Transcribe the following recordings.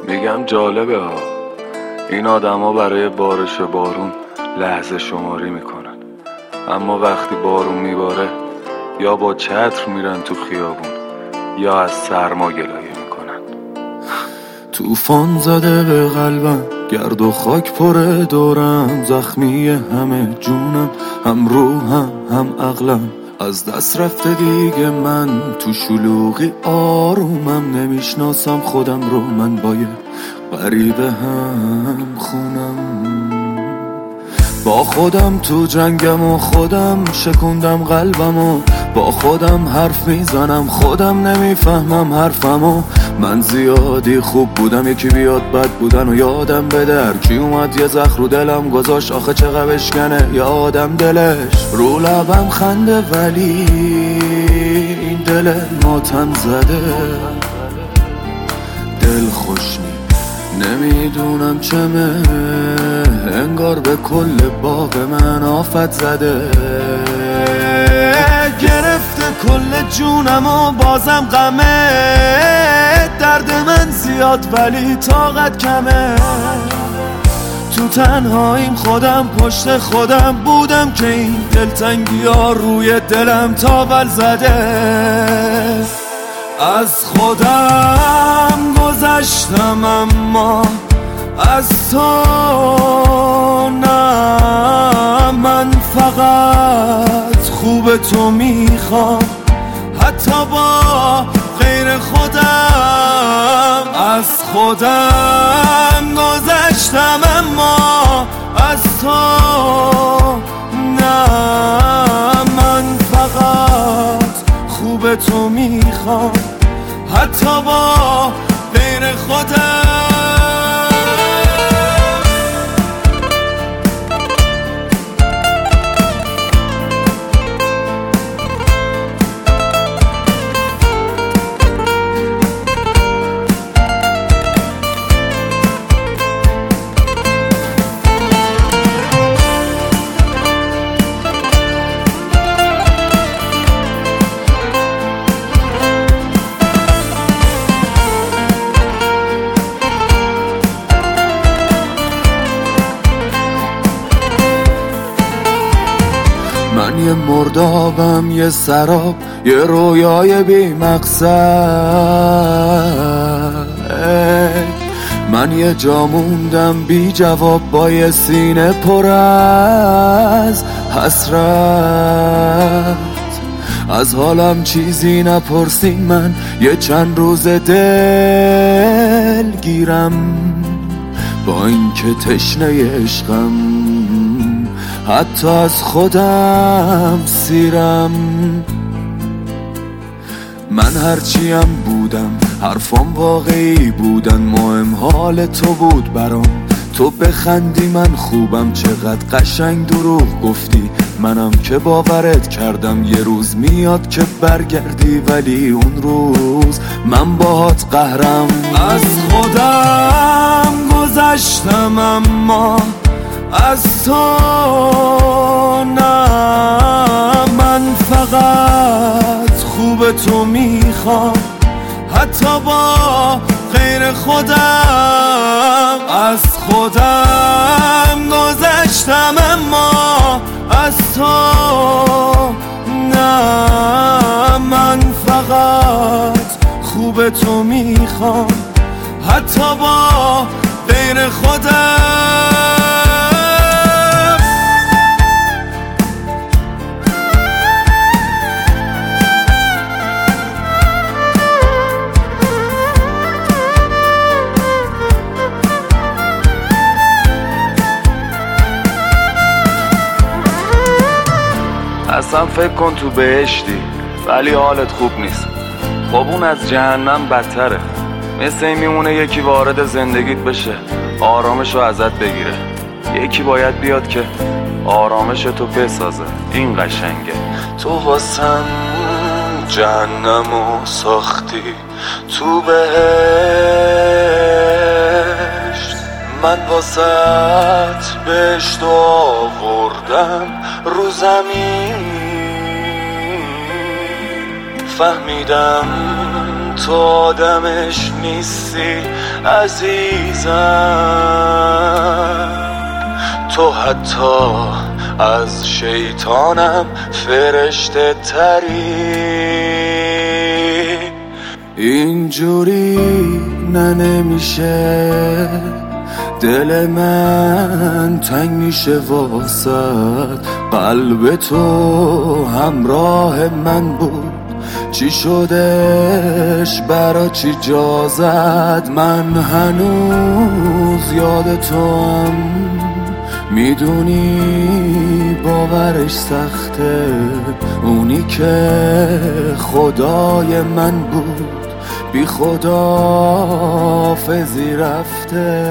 میگم جالبه ها، این آدما برای بارش بارون لحظه شماری میکنن، اما وقتی بارون میباره یا با چتر میرن تو خیابون یا از سرما گلایه میکنن. طوفان زده به قلبم، گرد و خاک پره دورم، زخمی همه جونم، هم روحم هم عقلم، از دست رفته دیگه من تو شلوغی آرومم، نمیشناسم خودم رو، من با یه غریبه هم خونم. با خودم تو جنگم و خودم شکوندم قلبم و با خودم حرف میزنم، خودم نمیفهمم حرفمو. من زیادی خوب بودم یکی بیاد بد بودن و یادم بده، هر کی اومد یه زخم رو دلم گذاشت، آخه چقدر بشکنه یادم دلش. رو لبم خنده ولی این دل ماتم زده، دل خوش نمیدونم چمه، انگار به کل باغ من آفت زده، گرفته کل جونم و بازم غمه، درد من زیاد ولی طاقت کمه، تو تنهاییم خودم پشت خودم بودم که این دلتنگی ها روی دلم تاول زده. از خودم گذشتم اما از تو نه، من فقط خوب تو میخوام حتی با غیر خودم. از خودم گذشتم اما از تو نه، من فقط خوب تو میخوام حتی با غیر خودم. من یه مردابم، یه سراب، یه رویای بی مقصد، من یه جا موندم بی جواب با یه سینه پر از حسرت، از حالم چیزی نپرسین، من یه چند روز دل گیرم با اینکه تشنه عشقم، حتی از خودم سیرم. من هرچیم بودم حرفام واقعی بودن، مهم حال تو بود برام، تو بخندی من خوبم، چقدر قشنگ دروغ گفتی، منم که باورت کردم یه روز میاد که برگردی، ولی اون روز من باهات قهرم. از خودم گذشتم اما از تو نه، من فقط خوب تو میخوام حتی با غیر خودم. از خودم گذشتم اما از تو نه، من فقط خوب تو میخوام حتی با غیر خودم. اصلا فکر کن تو بهشتی ولی حالت خوب نیست، خب اون از جهنم بدتره. مثل این میمونه یکی وارد زندگیت بشه آرامش رو ازت بگیره، یکی باید بیاد که آرامش تو بسازه. این قشنگه. تو واسم جهنمو ساختی تو بهشت، من واسط بهشت آوردم رو زمین، فهمیدم تو آدمش نیستی عزیزم، تو حتی از شیطانم فرشته تری. اینجوری نمیشه، دل من تنگ میشه واسد، قلب تو همراه من بود، چی شدش برا چی جا زد؟ من هنوز یاد تو هم، میدونی باورش سخته، اونی که خدای من بود بی خداحافظی رفته.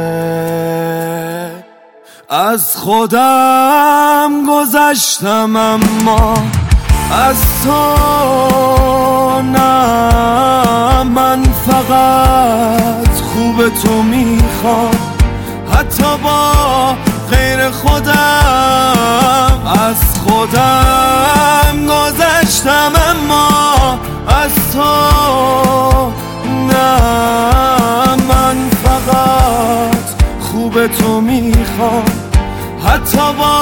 از خودم گذشتم اما از تو نه، من فقط خوب تو میخوام حتی با غیر خودم. از خودم گذشتم اما از تو نه، من فقط خوب تو میخوام حتی با